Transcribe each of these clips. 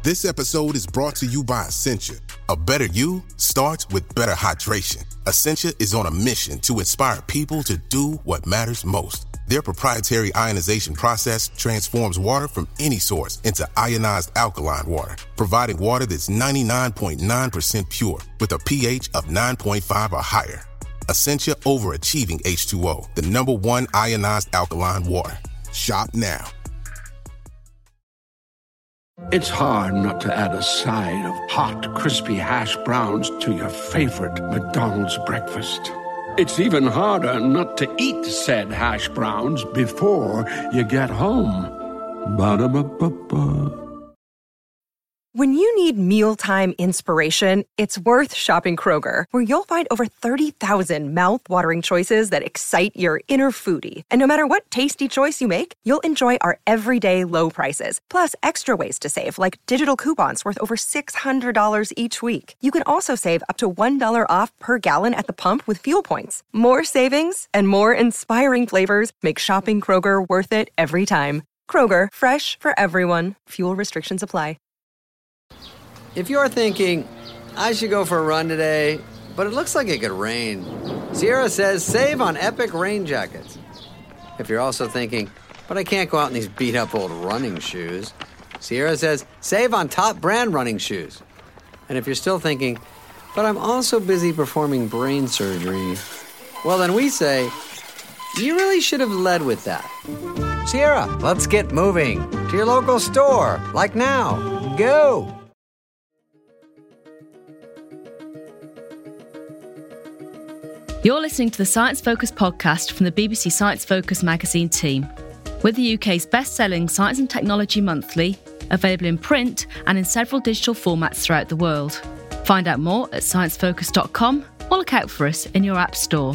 This episode is brought to you by Essentia. A better you starts with better hydration. Essentia is on a mission to inspire people to do what matters most. Their proprietary ionization process transforms water from any source into ionized alkaline water, providing water that's 99.9% pure with a pH of 9.5 or higher. Essentia Overachieving H2O, the #1 ionized alkaline water. Shop now. It's hard not to add a side of hot, crispy hash browns to your favorite McDonald's breakfast. It's even harder not to eat said hash browns before you get home. Ba-da-ba-ba-ba. When you need mealtime inspiration, it's worth shopping Kroger, where you'll find over 30,000 mouth-watering choices that excite your inner foodie. And no matter what tasty choice you make, you'll enjoy our everyday low prices, plus extra ways to save, like digital coupons worth over $600 each week. You can also save up to $1 off per gallon at the pump with fuel points. More savings and more inspiring flavors make shopping Kroger worth it every time. Kroger, fresh for everyone. Fuel restrictions apply. If you're thinking, I should go for a run today, but it looks like it could rain, Sierra says save on Epic rain jackets. If you're also thinking, but I can't go out in these beat-up old running shoes, Sierra says save on top brand running shoes. And if you're still thinking, but I'm also busy performing brain surgery, well then we say, you really should have led with that. Sierra, let's get moving to your local store, like now. Go! You're listening to the Science Focus podcast from the BBC Science Focus magazine team. We're the UK's best-selling Science and Technology Monthly, available in print and in several digital formats throughout the world. Find out more at sciencefocus.com or look out for us in your app store.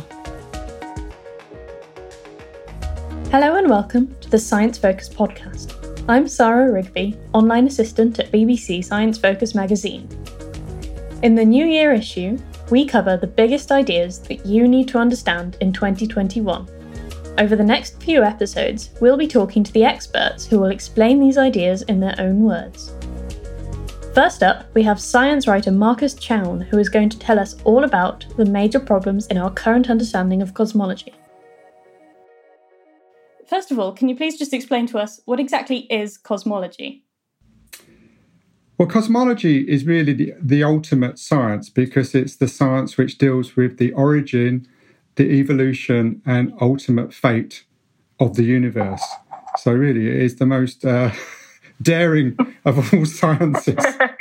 Hello and welcome to the Science Focus podcast. I'm Sarah Rigby, online assistant at BBC Science Focus magazine. In the New Year issue, we cover the biggest ideas that you need to understand in 2021. Over the next few episodes, we'll be talking to the experts who will explain these ideas in their own words. First up, we have science writer Marcus Chown, who is going to tell us all about the major problems in our current understanding of cosmology. First of all, can you please just explain to us what exactly is cosmology? Well, cosmology is really the ultimate science because it's the science which deals with the origin, the evolution, and ultimate fate of the universe. So really, it is the most daring of all sciences.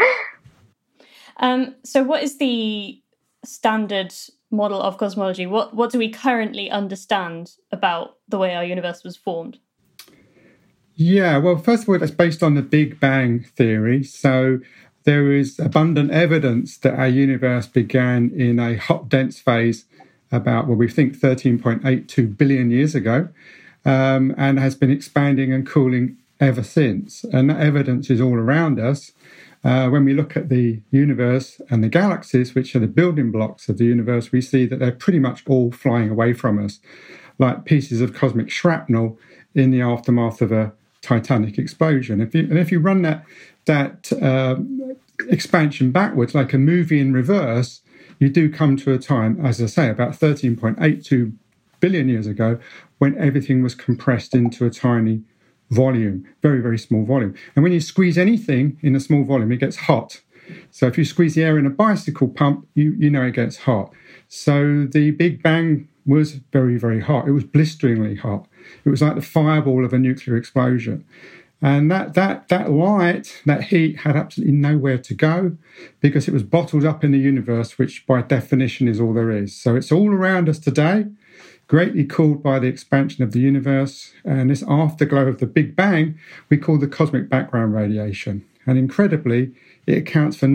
So what is the standard model of cosmology? What do we currently understand about the way our universe was formed? Yeah, well, first of all, that's based on the Big Bang theory. So there is abundant evidence that our universe began in a hot, dense phase about, well, we think 13.82 billion years ago, and has been expanding and cooling ever since. And that evidence is all around us. When we look at the universe and the galaxies, which are the building blocks of the universe, we see that they're pretty much all flying away from us, like pieces of cosmic shrapnel in the aftermath of a Titanic explosion. If you run that expansion backwards, like a movie in reverse, you do come to a time, as I say, about 13.82 billion years ago, when everything was compressed into a tiny volume, very, very small volume. And when you squeeze anything in a small volume, it gets hot. So if you squeeze the air in a bicycle pump, you know it gets hot. So the Big Bang was very, very hot. It was blisteringly hot. It was like the fireball of a nuclear explosion. And that light, that heat, had absolutely nowhere to go because it was bottled up in the universe, which by definition is all there is. So it's all around us today, greatly cooled by the expansion of the universe. And this afterglow of the Big Bang, we call the cosmic background radiation. And incredibly, it accounts for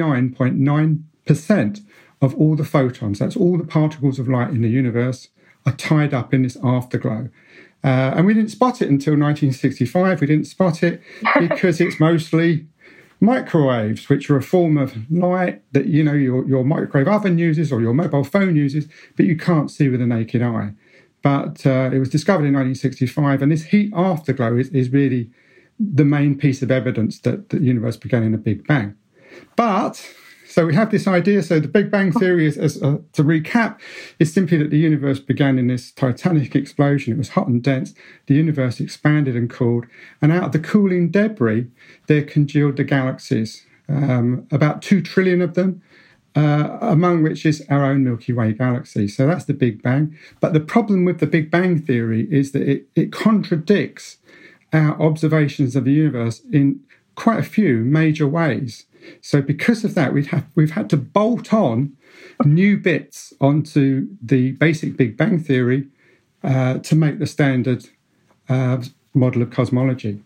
99.9% of all the photons. That's all the particles of light in the universe are tied up in this afterglow. And we didn't spot it until 1965. We didn't spot it because it's mostly microwaves, which are a form of light that, you know, your microwave oven uses or your mobile phone uses, but you can't see with the naked eye. But it was discovered in 1965, and this heat afterglow is really the main piece of evidence that the universe began in a Big Bang. But, so we have this idea. So the Big Bang theory, is, to recap, is simply that the universe began in this titanic explosion. It was hot and dense. The universe expanded and cooled. And out of the cooling debris, there congealed the galaxies, about 2 trillion of them, among which is our own Milky Way galaxy. So that's the Big Bang. But the problem with the Big Bang theory is that it contradicts our observations of the universe in quite a few major ways. So because of that, we've had to bolt on new bits onto the basic Big Bang theory to make the standard model of cosmology.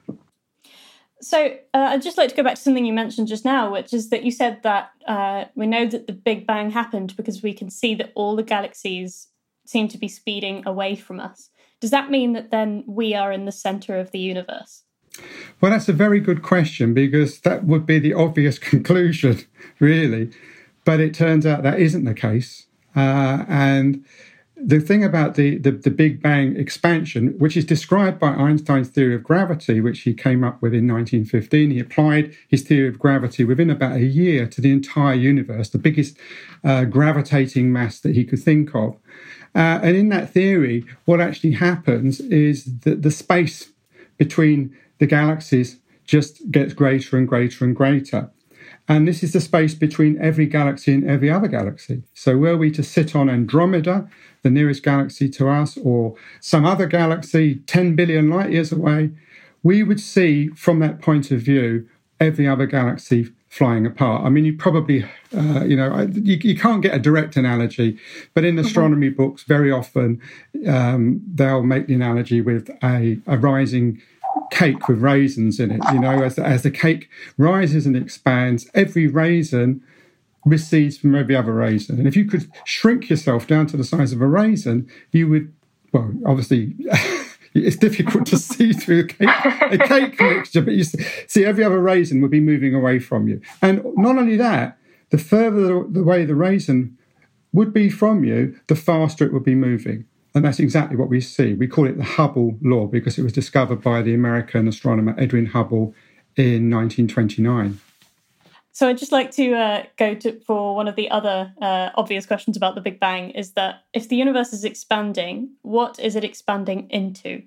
So I'd just like to go back to something you mentioned just now, which is that you said that we know that the Big Bang happened because we can see that all the galaxies seem to be speeding away from us. Does that mean that then we are in the centre of the universe? Well, that's a very good question, because that would be the obvious conclusion, really. But it turns out that isn't the case. And the thing about the Big Bang expansion, which is described by Einstein's theory of gravity, which he came up with in 1915, he applied his theory of gravity within about a year to the entire universe, the biggest gravitating mass that he could think of. And in that theory, what actually happens is that the space between the galaxies just gets greater and greater and greater. And this is the space between every galaxy and every other galaxy. So were we to sit on Andromeda, the nearest galaxy to us, or some other galaxy 10 billion light years away, we would see from that point of view every other galaxy flying apart. I mean, you probably, you can't get a direct analogy, but in astronomy books, very often they'll make the analogy with a rising cake with raisins in it. You know, as the cake rises and expands, every raisin recedes from every other raisin. And if you could shrink yourself down to the size of a raisin, you would, well, obviously, it's difficult to see through a cake mixture, but you see every other raisin would be moving away from you. And not only that, the further away the raisin would be from you, the faster it would be moving. And that's exactly what we see. We call it the Hubble law because it was discovered by the American astronomer Edwin Hubble in 1929. So I'd just like to for one of the other obvious questions about the Big Bang, is that if the universe is expanding, what is it expanding into?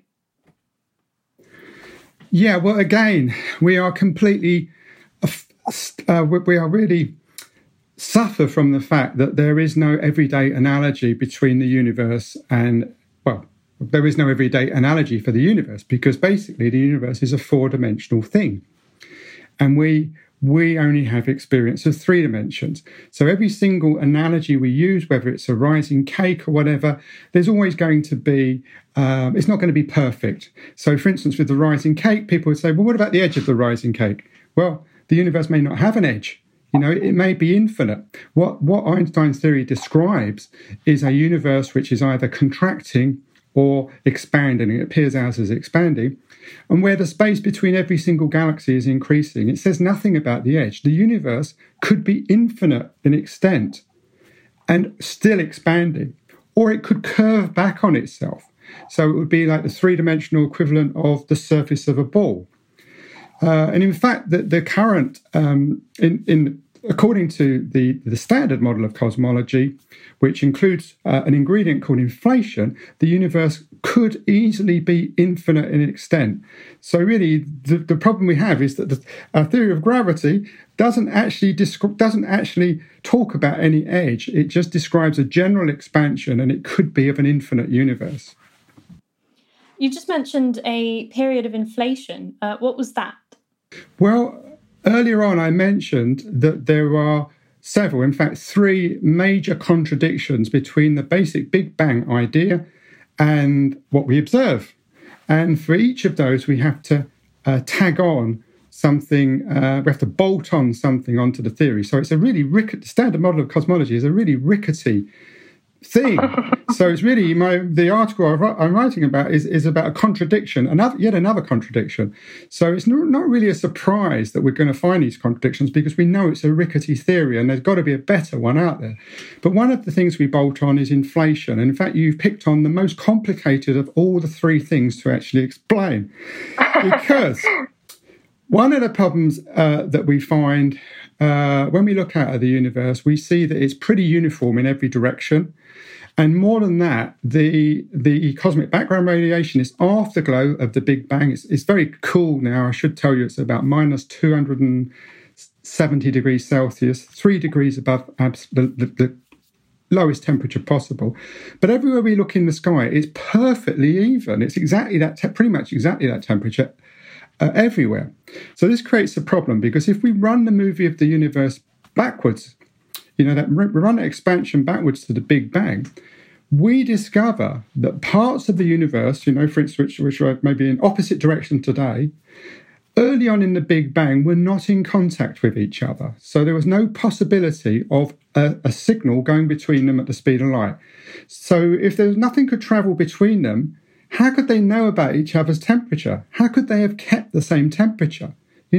Yeah, well, again, we are completely, we are really suffer from the fact that there is no everyday analogy between the universe and, well, there is no everyday analogy for the universe because basically the universe is a four-dimensional thing. And we only have experience of 3 dimensions. So every single analogy we use, whether it's a rising cake or whatever, there's always going to be, it's not going to be perfect. So for instance, with the rising cake, people would say, well, what about the edge of the rising cake? Well, the universe may not have an edge. You know, it may be infinite. What Einstein's theory describes is a universe which is either contracting or expanding. It appears ours as expanding. And where the space between every single galaxy is increasing, it says nothing about the edge. The universe could be infinite in extent and still expanding, or it could curve back on itself. So it would be like the 3-dimensional equivalent of the surface of a ball. And in fact, the current, according to the standard model of cosmology, which includes an ingredient called inflation, the universe could easily be infinite in extent. So really, the problem we have is that our theory of gravity doesn't actually talk about any edge. It just describes a general expansion, and it could be of an infinite universe. You just mentioned a period of inflation. What was that? Well, earlier on I mentioned that there are several, in fact 3 major contradictions between the basic Big Bang idea and what we observe. And for each of those we have to tag on something, we have to bolt on something onto the theory. So it's a really standard model of cosmology is a really rickety thing. So it's really the article I'm writing about is about a contradiction, yet another contradiction. So it's not really a surprise that we're going to find these contradictions, because we know it's a rickety theory and there's got to be a better one out there. But one of the things we bolt on is inflation. And in fact, you've picked on the most complicated of all the three things to actually explain. Because one of the problems that we find when we look out at the universe, we see that it's pretty uniform in every direction. And more than that, the cosmic background radiation is afterglow of the Big Bang. It's very cool now. I should tell you it's about minus 270 degrees Celsius, 3 degrees above the lowest temperature possible. But everywhere we look in the sky, it's perfectly even. It's exactly that, pretty much exactly that temperature everywhere. So this creates a problem, because if we run the movie of the universe backwards, that we run an expansion backwards to the Big Bang, we discover that parts of the universe, for instance, which are maybe in opposite direction today, early on in the Big Bang were not in contact with each other. So there was no possibility of a signal going between them at the speed of light. So if nothing could travel between them, how could they know about each other's temperature? How could they have kept the same temperature?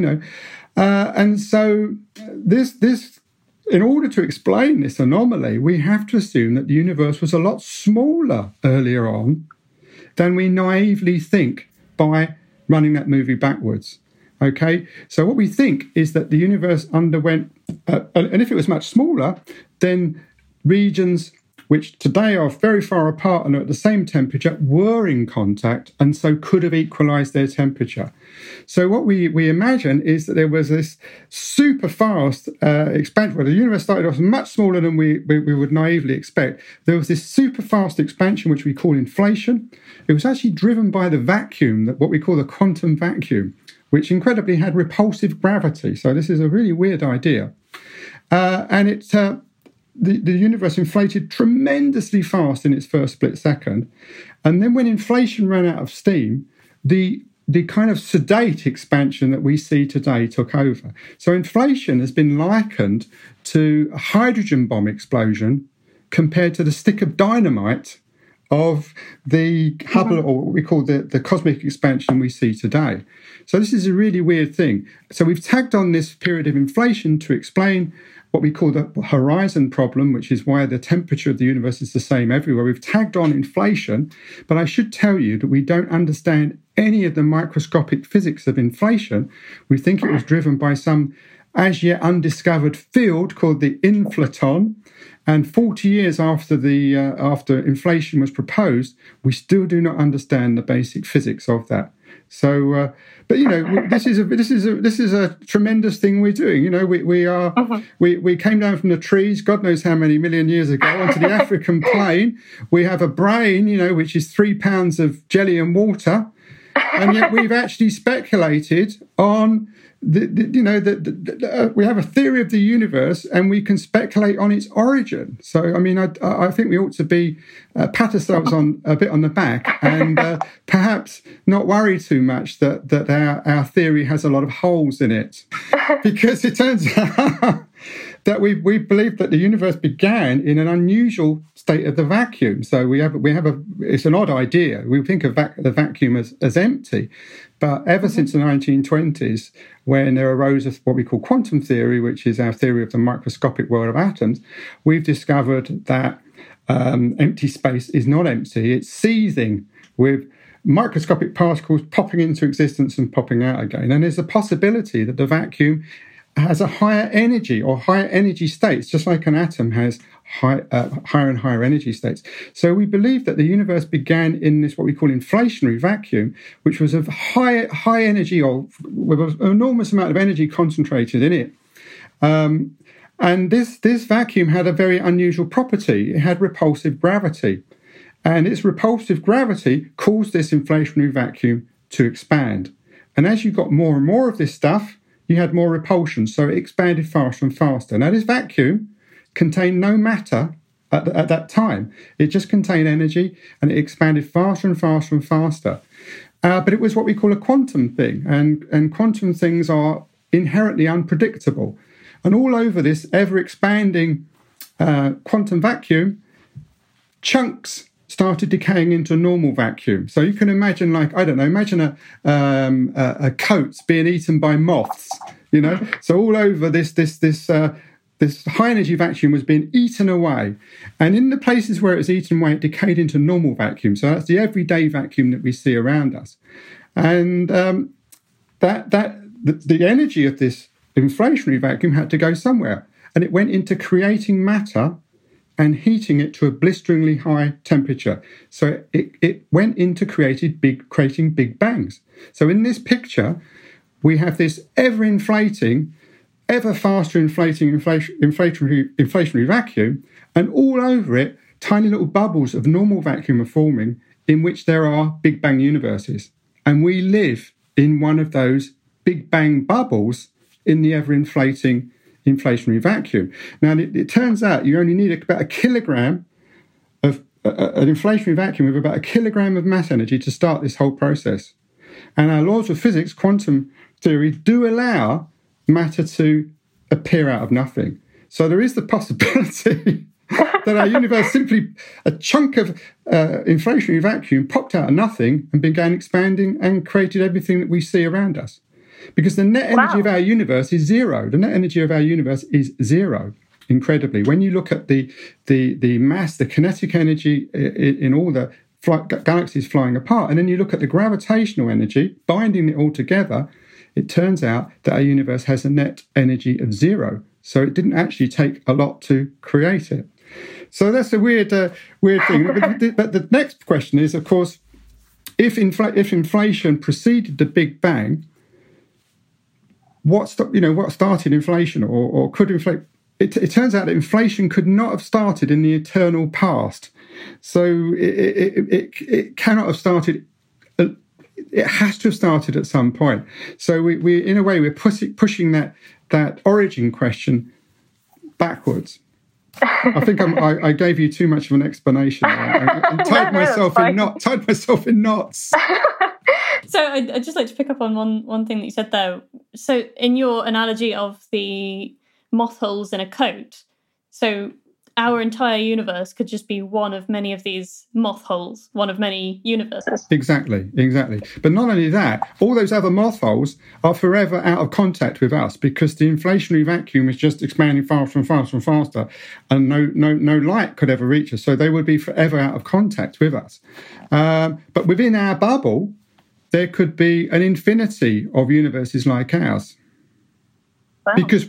And so this. In order to explain this anomaly, we have to assume that the universe was a lot smaller earlier on than we naively think by running that movie backwards. Okay, so what we think is that the universe underwent, and if it was much smaller, then regions which today are very far apart and are at the same temperature were in contact, and so could have equalized their temperature. So what we imagine is that there was this super fast expansion, where the universe started off much smaller than we would naively expect. There was this super fast expansion, which we call inflation. It was actually driven by the vacuum, what we call the quantum vacuum, which incredibly had repulsive gravity. So this is a really weird idea. And it... The universe inflated tremendously fast in its first split second. And then when inflation ran out of steam, the kind of sedate expansion that we see today took over. So inflation has been likened to a hydrogen bomb explosion compared to the stick of dynamite of the Hubble, or what we call the cosmic expansion we see today. So this is a really weird thing. So we've tagged on this period of inflation to explain what we call the horizon problem, which is why the temperature of the universe is the same everywhere. We've tagged on inflation, but I should tell you that we don't understand any of the microscopic physics of inflation. We think it was driven by some as yet undiscovered field called the inflaton. And 40 years after after inflation was proposed, we still do not understand the basic physics of that. So, but this is a tremendous thing we're doing. We came down from the trees, God knows how many million years ago, onto the African plain. We have a brain, which is 3 pounds of jelly and water, and yet we've actually speculated on. We have a theory of the universe, and we can speculate on its origin. So, I think we ought to pat ourselves a bit on the back, and perhaps not worry too much that our theory has a lot of holes in it, because it turns out that we believe that the universe began in an unusual state of the vacuum. So it's an odd idea. We think of the vacuum as empty, but ever since the 1920s, when there arose what we call quantum theory, which is our theory of the microscopic world of atoms, we've discovered that empty space is not empty. It's seething with microscopic particles popping into existence and popping out again. And there's a possibility that the vacuum has a higher energy or higher energy states, just like an atom has higher and higher energy states. So we believe that the universe began in this what we call inflationary vacuum, which was of high energy, or with an enormous amount of energy concentrated in it. And this vacuum had a very unusual property. It had repulsive gravity. And its repulsive gravity caused this inflationary vacuum to expand. And as you got more and more of this stuff, you had more repulsion, so it expanded faster and faster. Now, this vacuum contained no matter at that time. It just contained energy, and it expanded faster and faster and faster. But it was what we call a quantum thing, and quantum things are inherently unpredictable. And all over this ever-expanding quantum vacuum, chunks started decaying into normal vacuum. So you can imagine, like, I don't know, imagine a coat being eaten by moths, you know. So all over this high energy vacuum was being eaten away, and in the places where it was eaten away, it decayed into normal vacuum. So that's the everyday vacuum that we see around us, and the energy of this inflationary vacuum had to go somewhere, and it went into creating matter and heating it to a blisteringly high temperature. So it went into creating big bangs. So in this picture, we have this ever-inflating, ever faster inflationary vacuum, and all over it, tiny little bubbles of normal vacuum are forming in which there are Big Bang universes. And we live in one of those Big Bang bubbles in the ever-inflating inflationary vacuum. Now, it turns out you only need about a kilogram of an inflationary vacuum with about a kilogram of mass energy to start this whole process. And our laws of physics, quantum theory, do allow matter to appear out of nothing. So there is the possibility that our universe simply, a chunk of inflationary vacuum popped out of nothing and began expanding and created everything that we see around us. Because the net energy of our universe is zero. The net energy of our universe is zero, incredibly. When you look at the mass, the kinetic energy in all the galaxies flying apart, and then you look at the gravitational energy, binding it all together, it turns out that our universe has a net energy of zero. So it didn't actually take a lot to create it. So that's a weird thing. But the next question is, of course, if inflation preceded the Big Bang, what started inflation, or could inflate? It turns out that inflation could not have started in the eternal past. So it cannot have started. It has to have started at some point. So we in a way, we're pushing that origin question backwards. I think I gave you too much of an explanation. I tied myself in knots. So I'd just like to pick up on one thing that you said there. So in your analogy of the moth holes in a coat, so our entire universe could just be one of many of these moth holes, one of many universes. Exactly. But not only that, all those other moth holes are forever out of contact with us because the inflationary vacuum is just expanding faster and faster and faster, and no light could ever reach us. So they would be forever out of contact with us. But within our bubble, there could be an infinity of universes like ours. Wow. Because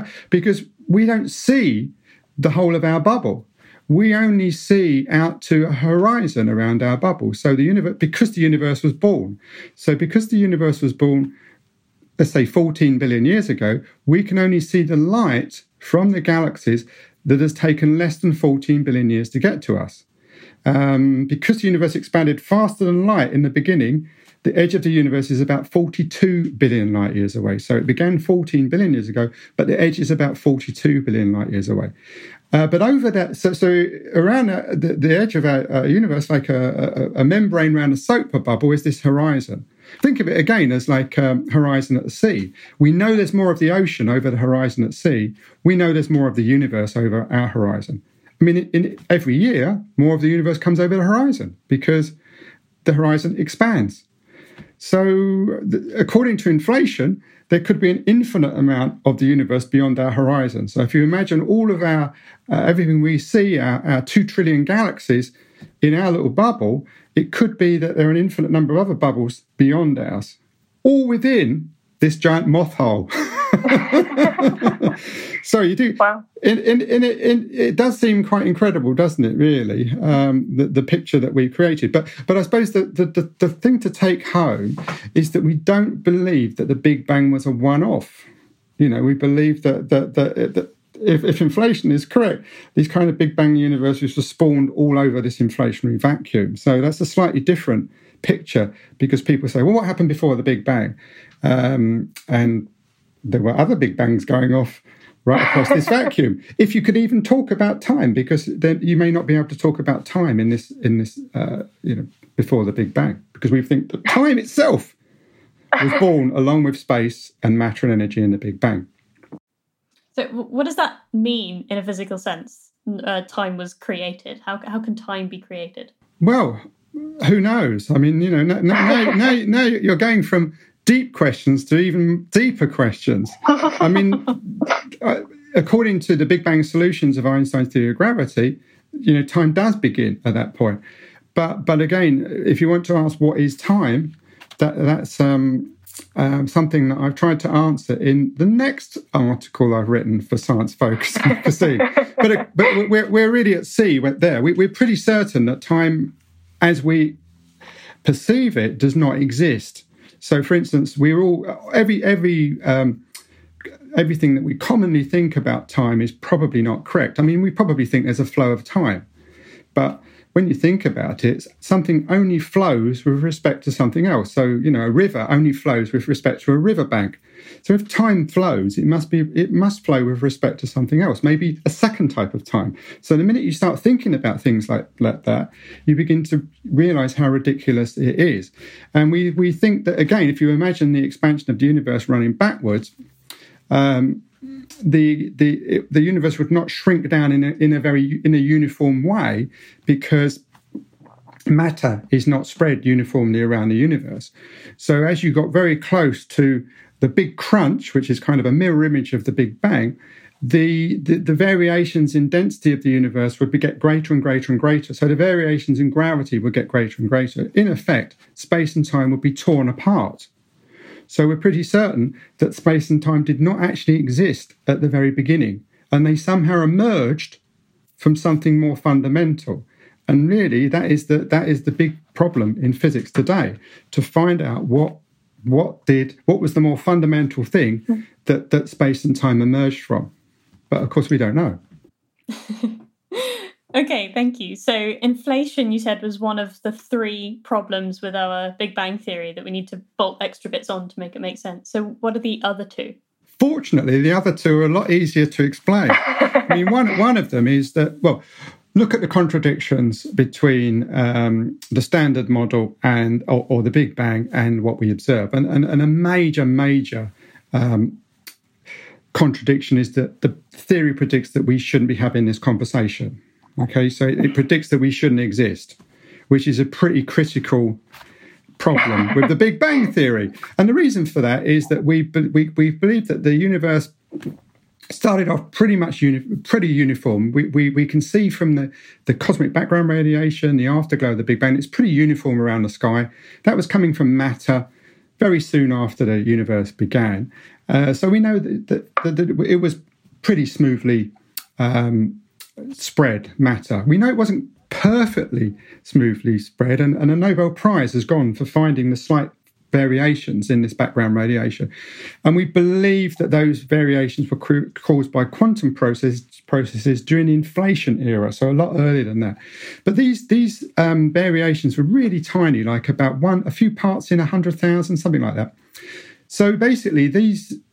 we don't see the whole of our bubble. We only see out to a horizon around our bubble. So because the universe was born, let's say 14 billion years ago, we can only see the light from the galaxies that has taken less than 14 billion years to get to us. Because the universe expanded faster than light in the beginning, the edge of the universe is about 42 billion light years away. So it began 14 billion years ago, but the edge is about 42 billion light years away. But over that, so around the edge of our universe, like a membrane around a soap bubble, is this horizon. Think of it again as like horizon at the sea. We know there's more of the ocean over the horizon at sea. We know there's more of the universe over our horizon. I mean, in every year, more of the universe comes over the horizon because the horizon expands. So according to inflation, there could be an infinite amount of the universe beyond our horizon. So if you imagine all of our everything we see, our 2 trillion galaxies in our little bubble, it could be that there are an infinite number of other bubbles beyond ours, all within this giant moth hole. So you do. Wow. It does seem quite incredible, doesn't it? Really, the picture that we created. But I suppose the thing to take home is that we don't believe that the Big Bang was a one-off. You know, we believe that if inflation is correct, these kind of Big Bang universes were spawned all over this inflationary vacuum. So that's a slightly different picture because people say, well, what happened before the Big Bang? And there were other Big Bangs going off right across this vacuum. If you could even talk about time, because then you may not be able to talk about time in this before the Big Bang, because we think that time itself was born along with space and matter and energy in the Big Bang. So what does that mean in a physical sense? time was created? How can time be created? Well, who knows? I mean, now you're going from deep questions to even deeper questions. I mean, according to the Big Bang solutions of Einstein's theory of gravity, time does begin at that point. But again, if you want to ask what is time, that's something that I've tried to answer in the next article I've written for Science Focus magazine. but we're really at sea. We're pretty certain that time, as we perceive it, does not exist. So, for instance, everything that we commonly think about time is probably not correct. I mean, we probably think there's a flow of time, but when you think about it, something only flows with respect to something else. So, a river only flows with respect to a riverbank. So if time flows, it must flow with respect to something else, maybe a second type of time. So the minute you start thinking about things like that, you begin to realize how ridiculous it is. And we think that, again, if you imagine the expansion of the universe running backwards, the universe would not shrink down in a uniform way, because matter is not spread uniformly around the universe. So as you got very close to the big crunch, which is kind of a mirror image of the Big Bang, the variations in density of the universe would get greater and greater and greater. So the variations in gravity would get greater and greater. In effect, space and time would be torn apart. So we're pretty certain that space and time did not actually exist at the very beginning, and they somehow emerged from something more fundamental. And really, that is the big problem in physics today, to find out what was the more fundamental thing that space and time emerged from. But of course, we don't know. Okay, thank you. So inflation, you said, was one of the 3 problems with our Big Bang theory that we need to bolt extra bits on to make it make sense. So what are the other 2? Fortunately, the other 2 are a lot easier to explain. I mean, one of them is that, well, look at the contradictions between the standard model or the Big Bang and what we observe. And a major contradiction is that the theory predicts that we shouldn't be having this conversation. Okay, so it predicts that we shouldn't exist, which is a pretty critical problem with the Big Bang theory. And the reason for that is that we believe that the universe started off pretty uniform. We can see from the cosmic background radiation, the afterglow of the Big Bang, it's pretty uniform around the sky. That was coming from matter very soon after the universe began. So we know that it was pretty smoothly spread matter. We know it wasn't perfectly smoothly spread, and a Nobel Prize has gone for finding the slight variations in this background radiation. And we believe that those variations were caused by quantum processes during the inflation era, so a lot earlier than that. But these variations were really tiny, like about a few parts in 100,000, something like that. So basically, there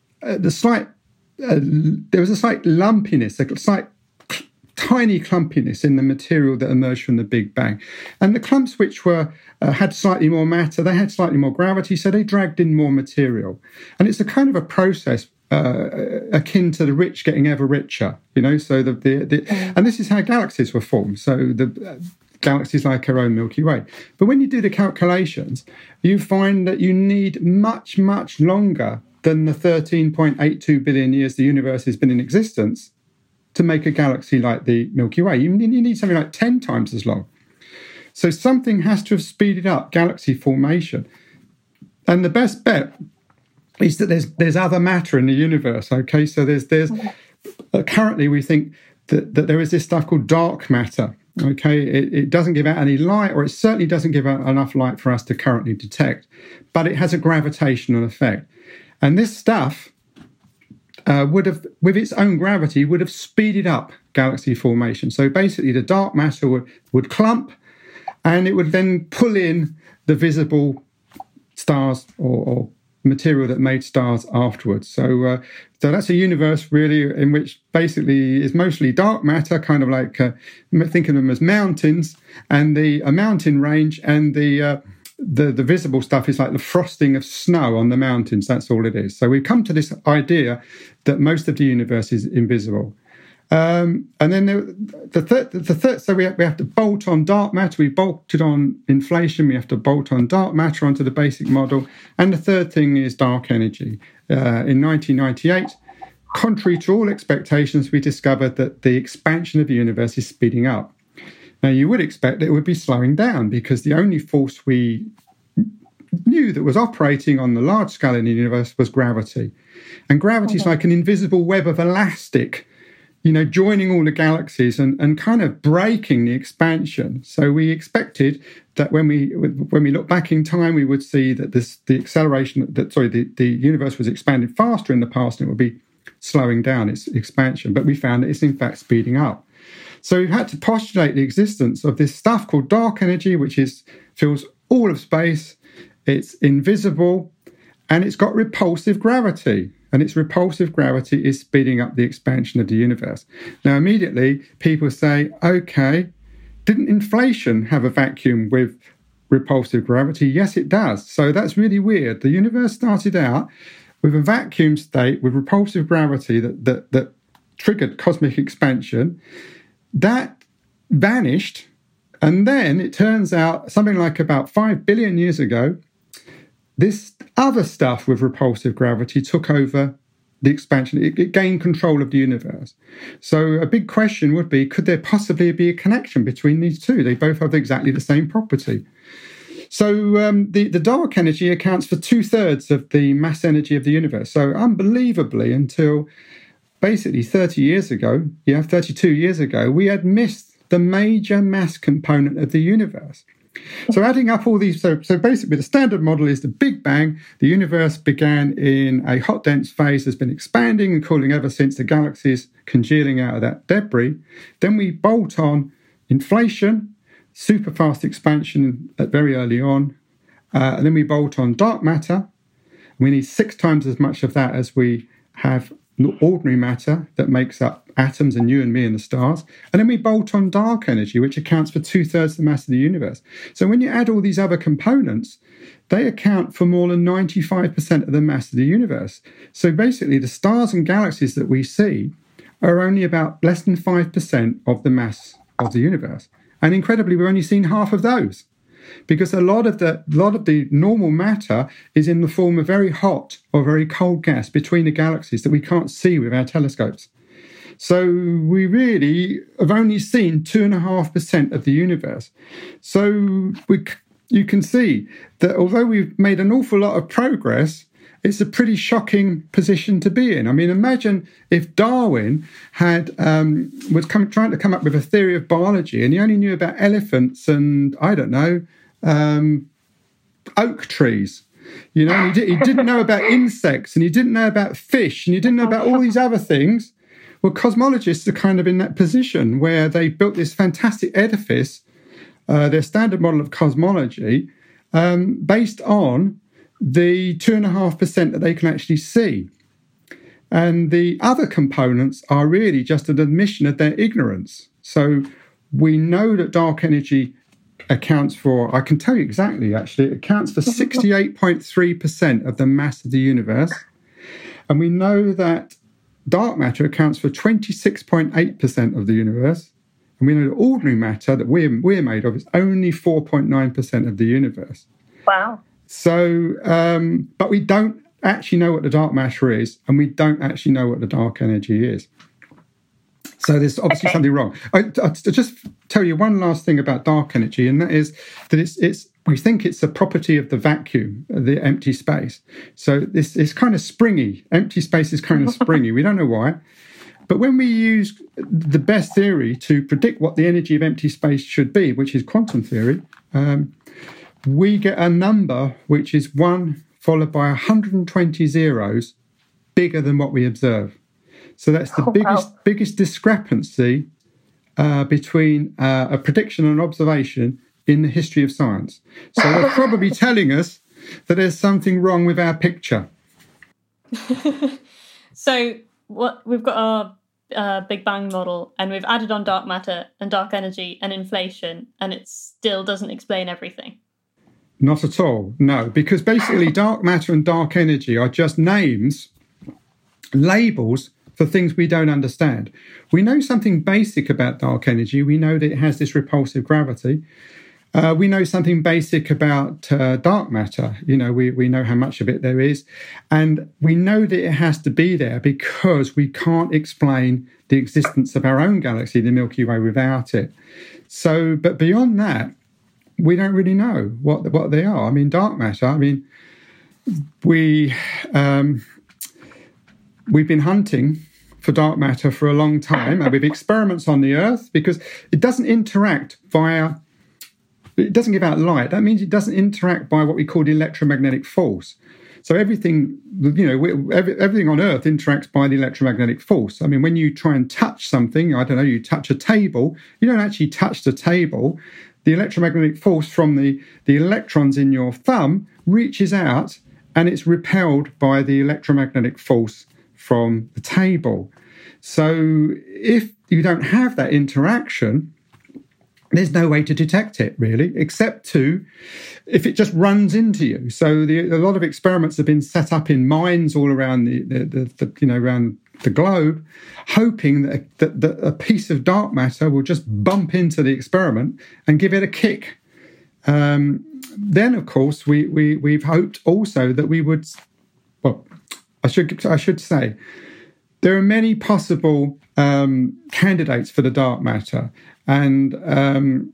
was a slight lumpiness, a slight tiny clumpiness in the material that emerged from the Big Bang. And the clumps which had slightly more matter, they had slightly more gravity, so they dragged in more material. And it's a kind of a process akin to the rich getting ever richer, so and this is how galaxies were formed. So the galaxies like our own Milky Way. But when you do the calculations, you find that you need much, much longer than the 13.82 billion years the universe has been in existence to make a galaxy like the Milky Way. You need something like 10 times as long. So something has to have speeded up galaxy formation. And the best bet is that there's other matter in the universe, okay? So there's currently we think that there is this stuff called dark matter, okay? It doesn't give out any light, or it certainly doesn't give out enough light for us to currently detect, but it has a gravitational effect. And this stuff would have, with its own gravity, would have speeded up galaxy formation. So basically the dark matter would clump, and it would then pull in the visible stars or material that made stars afterwards. So that's a universe really in which basically is mostly dark matter, kind of like think of them as mountains, and a mountain range, and the visible stuff is like the frosting of snow on the mountains. That's all it is. So we've come to this idea that most of the universe is invisible. And then the third, so we have to bolt on dark matter. We bolted on inflation. We have to bolt on dark matter onto the basic model. And the third thing is dark energy. In 1998, contrary to all expectations, we discovered that the expansion of the universe is speeding up. Now, you would expect that it would be slowing down because the only force we knew that was operating on the large scale in the universe was gravity. And gravity is like an invisible web of elastic, joining all the galaxies and kind of breaking the expansion. So we expected that when we look back in time, we would see that the universe was expanding faster in the past and it would be slowing down its expansion. But we found that it's in fact speeding up. So we've had to postulate the existence of this stuff called dark energy, which fills all of space. It's invisible and it's got repulsive gravity. And its repulsive gravity is speeding up the expansion of the universe. Now, immediately, people say, okay, didn't inflation have a vacuum with repulsive gravity? Yes, it does. So that's really weird. The universe started out with a vacuum state with repulsive gravity that triggered cosmic expansion. That vanished. And then it turns out something like about 5 billion years ago, this other stuff with repulsive gravity took over the expansion. It gained control of the universe. So a big question would be, could there possibly be a connection between these two? They both have exactly the same property. So the dark energy accounts for 2/3 of the mass energy of the universe. So unbelievably, until basically 32 years ago, we had missed the major mass component of the universe. So adding up all these, so basically the standard model is the Big Bang. The universe began in a hot, dense phase, has been expanding and cooling ever since, the galaxies congealing out of that debris. Then we bolt on inflation, super fast expansion very early on. And then we bolt on dark matter. We need 6 times as much of that as we have ordinary matter that makes up atoms and you and me and the stars. And then we bolt on dark energy, which accounts for 2/3 of the mass of the universe. So when you add all these other components, they account for more than 95% of the mass of the universe. So basically the stars and galaxies that we see are only about less than 5% of the mass of the universe. And incredibly, we've only seen half of those, because a lot of the normal matter is in the form of very hot or very cold gas between the galaxies that we can't see with our telescopes. So we really have only seen 2.5% of the universe. So you can see that although we've made an awful lot of progress, it's a pretty shocking position to be in. I mean, imagine if Darwin was trying to come up with a theory of biology and he only knew about elephants and, I don't know, oak trees. And he didn't know about insects and he didn't know about fish and he didn't know about all these other things. Well, cosmologists are kind of in that position where they built this fantastic edifice, their standard model of cosmology, based on the 2.5% that they can actually see. And the other components are really just an admission of their ignorance. So we know that dark energy accounts for, I can tell you exactly, actually, it accounts for 68.3% of the mass of the universe. And we know that dark matter accounts for 26.8% of the universe. And we know that ordinary matter that we're made of is only 4.9% of the universe. Wow. So, but we don't actually know what the dark matter is, and we don't actually know what the dark energy is. So there's obviously something wrong. I'll just tell you one last thing about dark energy, and that is that we think it's a property of the vacuum, the empty space. So it's kind of springy. Empty space is kind of springy. We don't know why. But when we use the best theory to predict what the energy of empty space should be, which is quantum theory, we get a number which is 1 followed by 120 zeros bigger than what we observe. So that's the biggest discrepancy between a prediction and an observation in the history of science. So they're probably telling us that there's something wrong with our picture. So we've got our Big Bang model, and we've added on dark matter and dark energy and inflation, and it still doesn't explain everything. Not at all, no, because basically dark matter and dark energy are just labels for things we don't understand. We know something basic about dark energy. We know that it has this repulsive gravity. We know something basic about dark matter. You know, we know how much of it there is. And we know that it has to be there because we can't explain the existence of our own galaxy, the Milky Way, without it. So, but beyond that, we don't really know what they are. I mean, dark matter, we've been hunting for dark matter for a long time, and with experiments on the Earth, because it doesn't interact via... It doesn't give out light. That means it doesn't interact by what we call the electromagnetic force. So everything, everything on Earth interacts by the electromagnetic force. I mean, when you try and touch something, I don't know, you touch a table, you don't actually touch the table. The electromagnetic force from the electrons in your thumb reaches out and it's repelled by the electromagnetic force from the table. So if you don't have that interaction, there's no way to detect it, really, except if it just runs into you. So a lot of experiments have been set up in mines all around around the globe, hoping that a piece of dark matter will just bump into the experiment and give it a kick. Then, of course, we've hoped also that we would. Well, I should say there are many possible candidates for the dark matter. And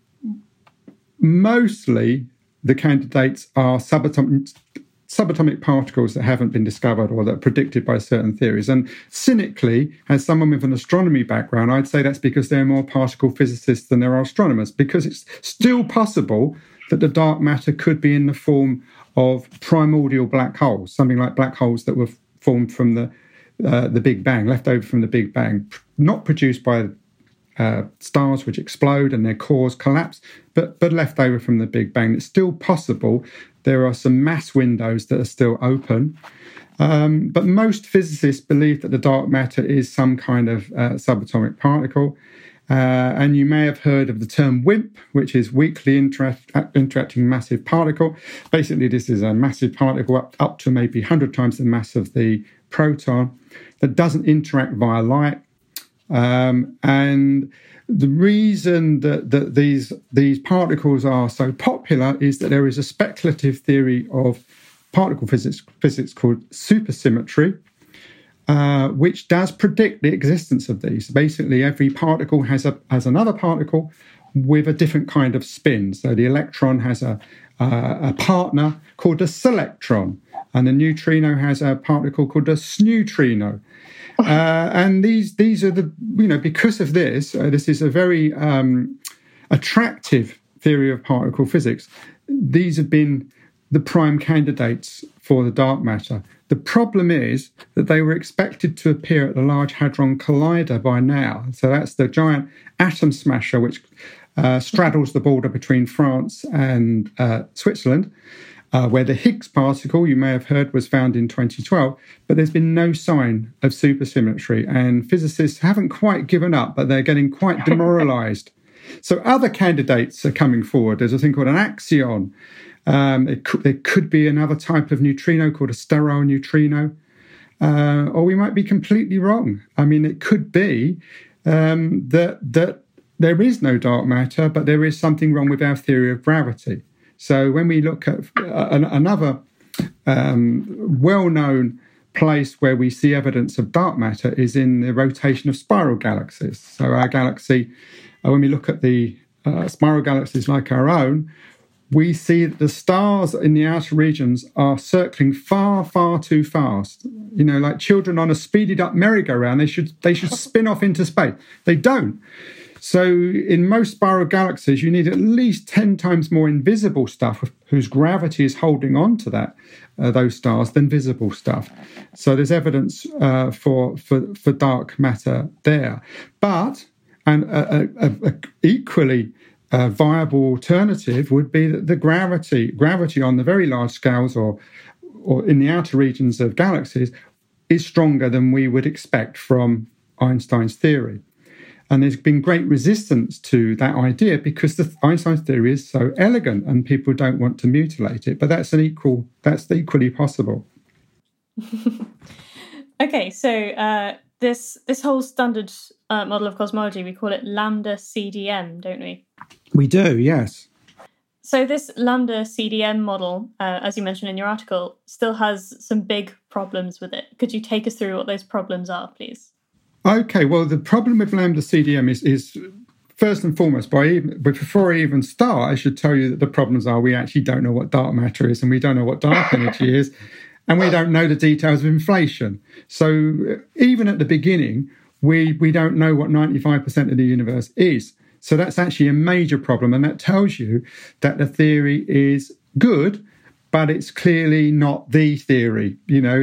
mostly the candidates are subatomic particles that haven't been discovered or that are predicted by certain theories. And cynically, as someone with an astronomy background, I'd say that's because there are more particle physicists than there are astronomers, because it's still possible that the dark matter could be in the form of primordial black holes, something like black holes that were formed from the Big Bang, left over from the Big Bang, not produced by stars which explode and their cores collapse, but left over from the Big Bang. It's still possible. There are some mass windows that are still open. But most physicists believe that the dark matter is some kind of subatomic particle. And you may have heard of the term WIMP, which is weakly interacting massive particle. Basically, this is a massive particle up to maybe 100 times the mass of the proton that doesn't interact via light. And the reason that these particles are so popular is that there is a speculative theory of particle physics called supersymmetry, which does predict the existence of these. Basically, every particle has another particle with a different kind of spin. So the electron has a partner called a selectron, and the neutrino has a particle called a sneutrino. And these are because of this, this is a very attractive theory of particle physics. These have been the prime candidates for the dark matter. The problem is that they were expected to appear at the Large Hadron Collider by now. So that's the giant atom smasher which straddles the border between France and Switzerland, where the Higgs particle, you may have heard, was found in 2012, but there's been no sign of supersymmetry. And physicists haven't quite given up, but they're getting quite demoralized. So other candidates are coming forward. There's a thing called an axion. There could be another type of neutrino called a sterile neutrino. Or we might be completely wrong. I mean, it could be that there is no dark matter, but there is something wrong with our theory of gravity. So when we look at another well-known place where we see evidence of dark matter is in the rotation of spiral galaxies. So our galaxy, when we look at the spiral galaxies like our own, we see that the stars in the outer regions are circling far, far too fast. You know, like children on a speeded up merry-go-round, they should spin off into space. They don't. So in most spiral galaxies, you need at least 10 times more invisible stuff whose gravity is holding on to those stars than visible stuff. So there's evidence for dark matter there. But an equally viable alternative would be that the gravity on the very large scales or in the outer regions of galaxies is stronger than we would expect from Einstein's theory. And there's been great resistance to that idea because Einstein's theory is so elegant and people don't want to mutilate it. But that's equally possible. Okay, so this whole standard model of cosmology, we call it lambda CDM, don't we? We do, yes. So this lambda CDM model, as you mentioned in your article, still has some big problems with it. Could you take us through what those problems are, please? Okay, well, the problem with lambda CDM is first and foremost, before I even start, I should tell you that the problems are we actually don't know what dark matter is, and we don't know what dark energy is, and we don't know the details of inflation. So even at the beginning, we don't know what 95% of the universe is. So that's actually a major problem, and that tells you that the theory is good, but it's clearly not the theory. You know,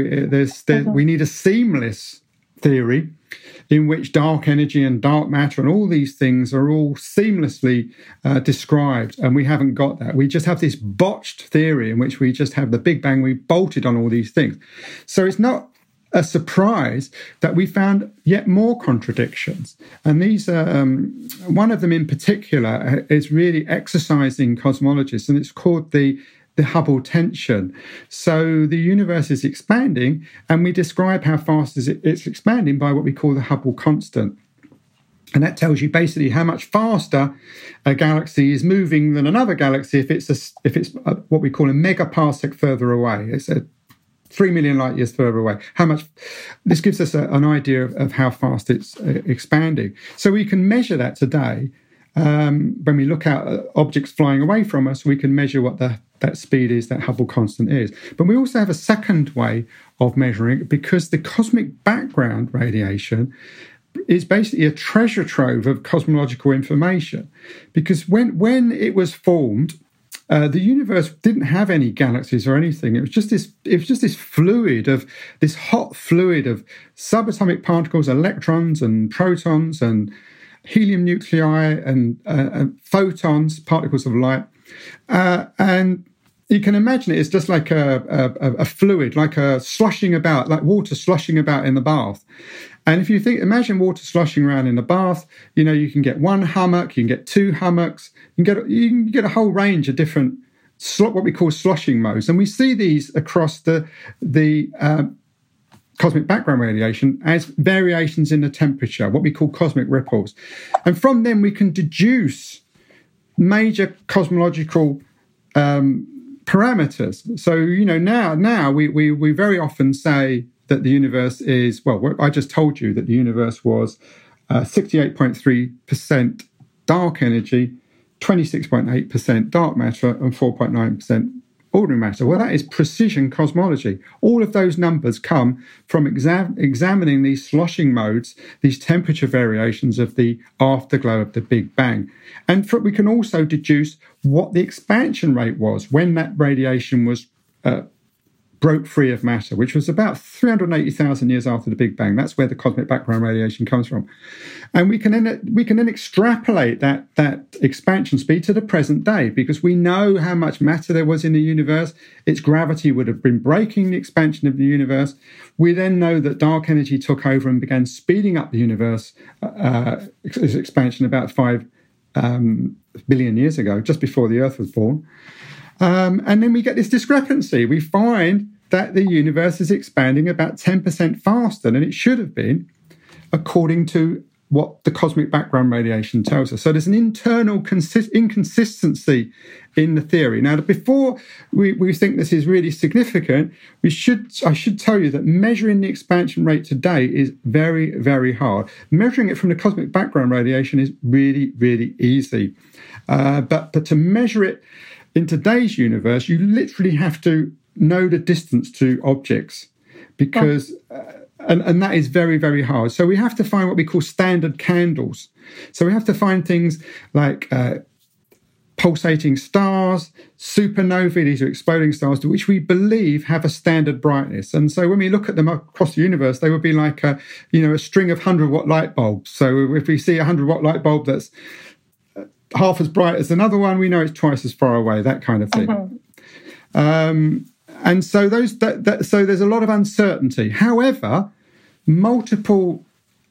we need a seamless theory in which dark energy and dark matter and all these things are all seamlessly described, and we haven't got that. We just have this botched theory in which we just have the Big Bang, we bolted on all these things. So it's not a surprise that we found yet more contradictions. And these are, one of them in particular is really exercising cosmologists, and it's called the Hubble tension. So the universe is expanding, and we describe how fast it's expanding by what we call the Hubble constant. And that tells you basically how much faster a galaxy is moving than another galaxy if it's what we call a megaparsec further away. It's 3 million light years further away. This gives us an idea of how fast it's expanding. So we can measure that today. When we look at objects flying away from us, we can measure what that speed is, that Hubble constant is. But we also have a second way of measuring it, because the cosmic background radiation is basically a treasure trove of cosmological information. Because when it was formed, the universe didn't have any galaxies or anything. It was just this fluid of this hot fluid of subatomic particles, electrons and protons and helium nuclei and photons, particles of light. And you can imagine it's just like a fluid, like a sloshing about, like water sloshing about in the bath. And if you imagine water sloshing around in the bath, you know, you can get one hummock, you can get two hummocks, you can get a whole range of different what we call sloshing modes. And we see these across the cosmic background radiation as variations in the temperature, what we call cosmic ripples. And from them we can deduce major cosmological parameters. So, you know, now we very often say that the universe is, well, I just told you that the universe was 68.3% dark energy, 26.8% dark matter, and 4.9% ordinary matter. Well, that is precision cosmology. All of those numbers come from examining these sloshing modes, these temperature variations of the afterglow of the Big Bang. And we can also deduce what the expansion rate was when that radiation was broke free of matter, which was about 380,000 years after the Big Bang. That's where the cosmic background radiation comes from. And we can then extrapolate that expansion speed to the present day, because we know how much matter there was in the universe. Its gravity would have been breaking the expansion of the universe. We then know that dark energy took over and began speeding up the universe, its expansion about 5 billion years ago, just before the Earth was born. And then we get this discrepancy. We find that the universe is expanding about 10% faster than it should have been, according to what the cosmic background radiation tells us. So there's an internal inconsistency in the theory. Now, before we think this is really significant, I should tell you that measuring the expansion rate today is very, very hard. Measuring it from the cosmic background radiation is really, really easy. But to measure it in today's universe, you literally have to know the distance to objects, because and that is very, very hard. So we have to find what we call standard candles. So we have to find things like pulsating stars, supernovae. These are exploding stars, which we believe have a standard brightness. And so when we look at them across the universe, they would be like a string of 100-watt light bulbs. So if we see a 100-watt light bulb that's half as bright as another one, we know it's twice as far away, that kind of thing. And so so there's a lot of uncertainty. However, multiple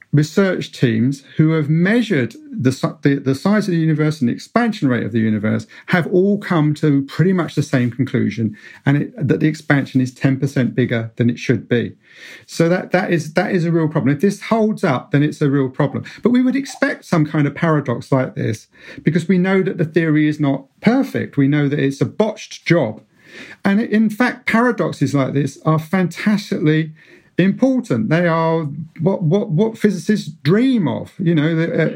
research teams who have measured the size of the universe and the expansion rate of the universe have all come to pretty much the same conclusion, and that the expansion is 10% bigger than it should be. So that is a real problem. If this holds up, then it's a real problem. But we would expect some kind of paradox like this, because we know that the theory is not perfect. We know that it's a botched job. And in fact, paradoxes like this are fantastically important. They are what physicists dream of. You know,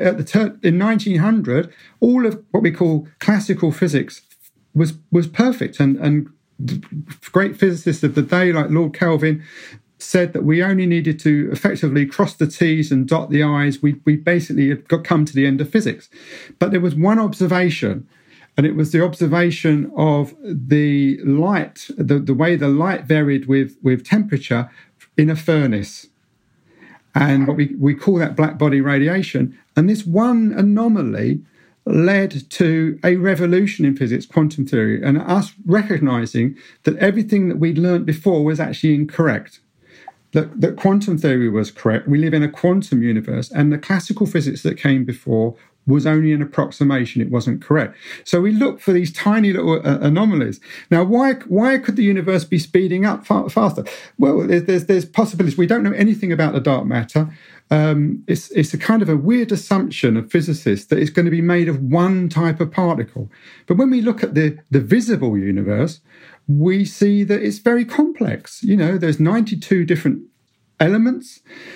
in 1900, all of what we call classical physics was perfect, and great physicists of the day, like Lord Kelvin, said that we only needed to effectively cross the T's and dot the I's. We basically had come to the end of physics. But there was one observation, and it was the observation of the light, the way the light varied with temperature in a furnace. And what we call that black body radiation. And this one anomaly led to a revolution in physics, quantum theory, and us recognizing that everything that we'd learned before was actually incorrect. That quantum theory was correct. We live in a quantum universe, and the classical physics that came before was only an approximation. It wasn't correct. So we look for these tiny little anomalies. Now, why could the universe be speeding up faster? Well, there's possibilities. We don't know anything about the dark matter. It's a kind of a weird assumption of physicists that it's going to be made of one type of particle. But when we look at the visible universe, we see that it's very complex. You know, there's 92 different elements.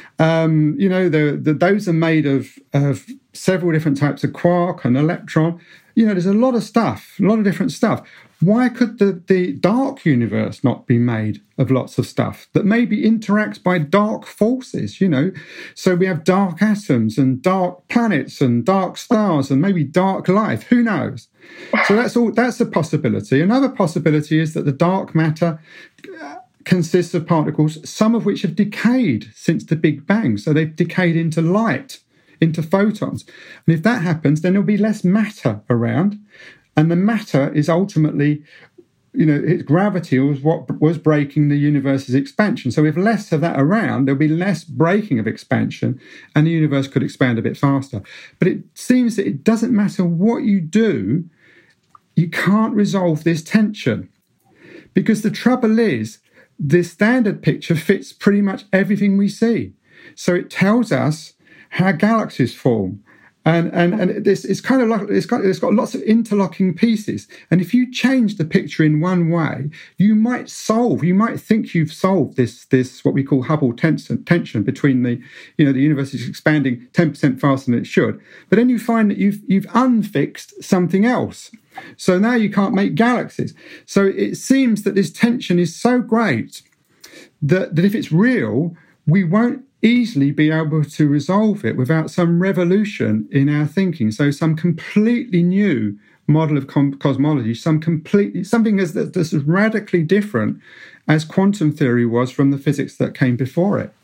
You know, those are made of several different types of quark and electron. You know, there's a lot of stuff, a lot of different stuff. Why could the dark universe not be made of lots of stuff that maybe interacts by dark forces, you know? So we have dark atoms and dark planets and dark stars and maybe dark life. Who knows? So that's a possibility. Another possibility is that the dark matter consists of particles, some of which have decayed since the Big Bang. So they've decayed into light, into photons. And if that happens, then there'll be less matter around. And the matter is ultimately, you know, its gravity was what was breaking the universe's expansion. So if less of that around, there'll be less breaking of expansion, and the universe could expand a bit faster. But it seems that it doesn't matter what you do, you can't resolve this tension. Because the trouble is, the standard picture fits pretty much everything we see. So it tells us how galaxies form. And it's kind of like it's got lots of interlocking pieces. And if you change the picture in one way, you might think you've solved this what we call Hubble tension between the universe is expanding 10% faster than it should. But then you find that you've unfixed something else. So now you can't make galaxies. So it seems that this tension is so great that if it's real, we won't easily be able to resolve it without some revolution in our thinking. So some completely new model of cosmology, something that's as radically different as quantum theory was from the physics that came before it.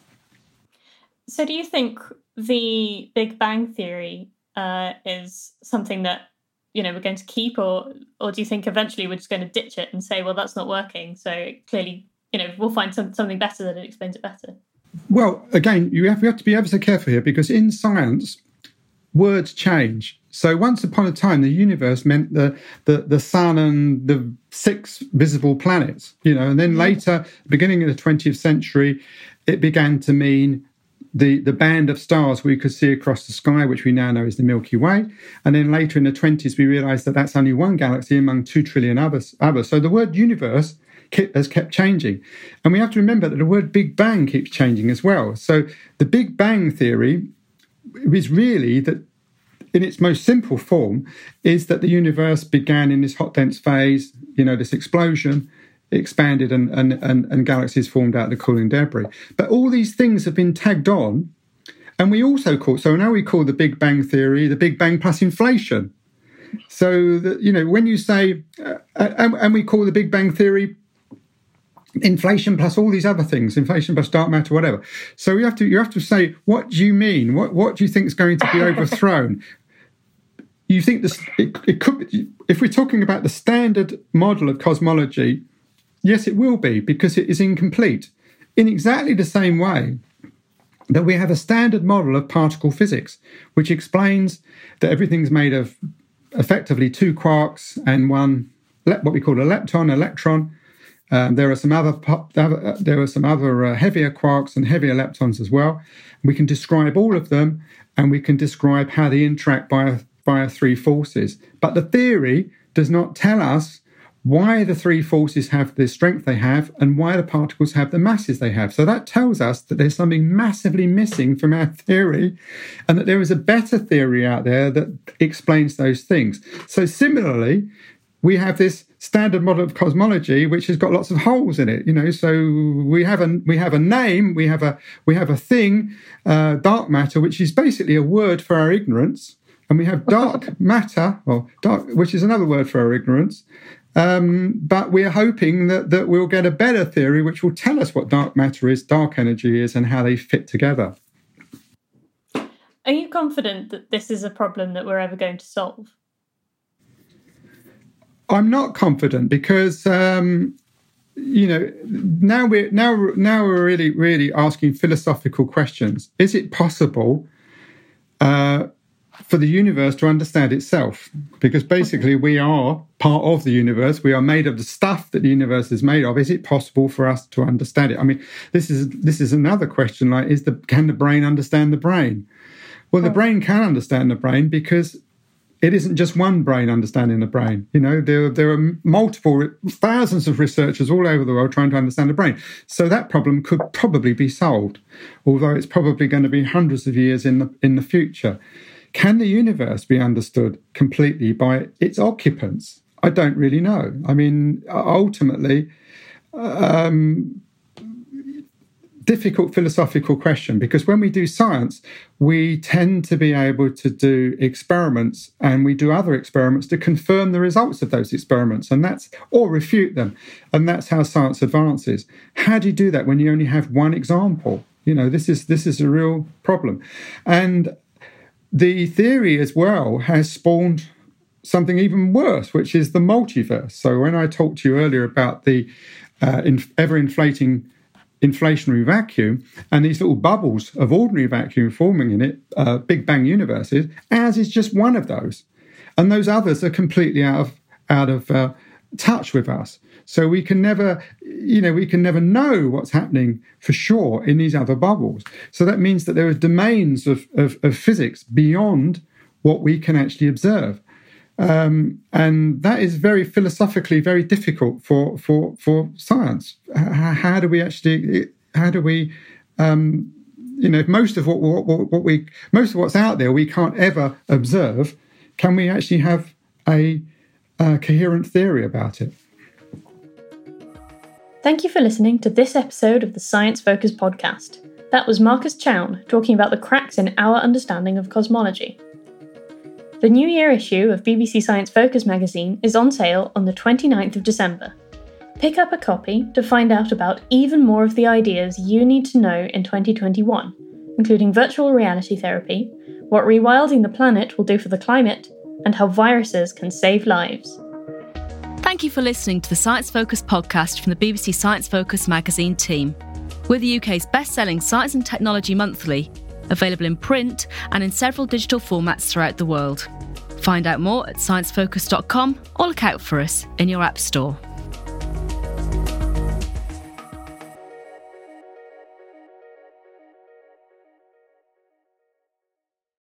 So do you think the Big Bang Theory is something that, you know, we're going to keep, or do you think eventually we're just going to ditch it and say, well, that's not working, so clearly, you know, we'll find something better that explains it better? Well, again, we have to be ever so careful here, because in science, words change. So once upon a time, the universe meant the sun and the 6 visible planets, you know, and then later, beginning of the 20th century, it began to mean the band of stars we could see across the sky, which we now know is the Milky Way. And then later in the 20s, we realized that that's only one galaxy among 2 trillion others. So the word universe has kept changing. And we have to remember that the word Big Bang keeps changing as well. So the Big Bang theory is really that, in its most simple form, is that the universe began in this hot, dense phase, you know, this explosion, expanded and galaxies formed out of the cooling debris. But all these things have been tagged on, and now we call the Big Bang theory the Big Bang plus inflation. So, you know, when you say, and we call the Big Bang theory inflation plus all these other things, inflation plus dark matter, whatever. So you have to say, what do you mean? What do you think is going to be overthrown? You think it could be, if we're talking about the standard model of cosmology, yes, it will be, because it is incomplete. In exactly the same way that we have a standard model of particle physics, which explains that everything's made of effectively two quarks and one, what we call a lepton, electron. There are some other heavier quarks and heavier leptons as well. We can describe all of them, and we can describe how they interact via three forces. But the theory does not tell us why the three forces have the strength they have and why the particles have the masses they have. So that tells us that there's something massively missing from our theory, and that there is a better theory out there that explains those things. So similarly, we have this standard model of cosmology which has got lots of holes in it. So we have a name, we have a thing, dark matter, which is basically a word for our ignorance, and we have dark matter, which is another word for our ignorance. But we're hoping that we'll get a better theory which will tell us what dark matter is, dark energy is, and how they fit together. Are you confident that this is a problem that we're ever going to solve? I'm not confident because now we're really asking philosophical questions. Is it possible for the universe to understand itself? Because basically we are part of the universe. We are made of the stuff that the universe is made of. Is it possible for us to understand it? I mean, this is another question, like, can the brain understand the brain? Well, the brain can understand the brain because it isn't just one brain understanding the brain. There are thousands of researchers all over the world trying to understand the brain. So that problem could probably be solved, although it's probably going to be hundreds of years in the future. Can the universe be understood completely by its occupants? I don't really know. I mean, ultimately, difficult philosophical question, because when we do science, we tend to be able to do experiments, and we do other experiments to confirm the results of those experiments, or refute them. And that's how science advances. How do you do that when you only have one example? This is a real problem. And the theory as well has spawned something even worse, which is the multiverse. So when I talked to you earlier about the ever-inflating inflationary vacuum and these little bubbles of ordinary vacuum forming in it, Big Bang universes, ours is just one of those. And those others are completely out of touch with us. So we can never know what's happening for sure in these other bubbles. So that means that there are domains of physics beyond what we can actually observe. And that is very philosophically very difficult for science. How do we most of what's out there we can't ever observe? Can we actually have a coherent theory about it? Thank you for listening to this episode of the Science Focus podcast. That was Marcus Chown talking about the cracks in our understanding of cosmology. The New Year issue of BBC Science Focus magazine is on sale on the 29th of December. Pick up a copy to find out about even more of the ideas you need to know in 2021, including virtual reality therapy, what rewilding the planet will do for the climate, and how viruses can save lives. Thank you for listening to the Science Focus podcast from the BBC Science Focus magazine team. We're the UK's best-selling Science and Technology Monthly, available in print and in several digital formats throughout the world. Find out more at sciencefocus.com or look out for us in your app store.